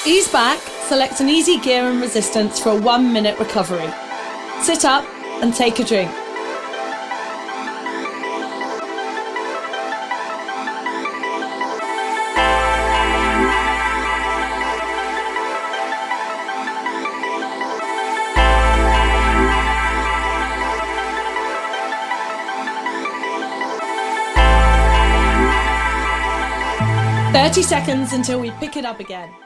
Ease back, select an easy gear and resistance for a 1-minute recovery. Sit up and take a drink. "30 seconds until we pick it up again."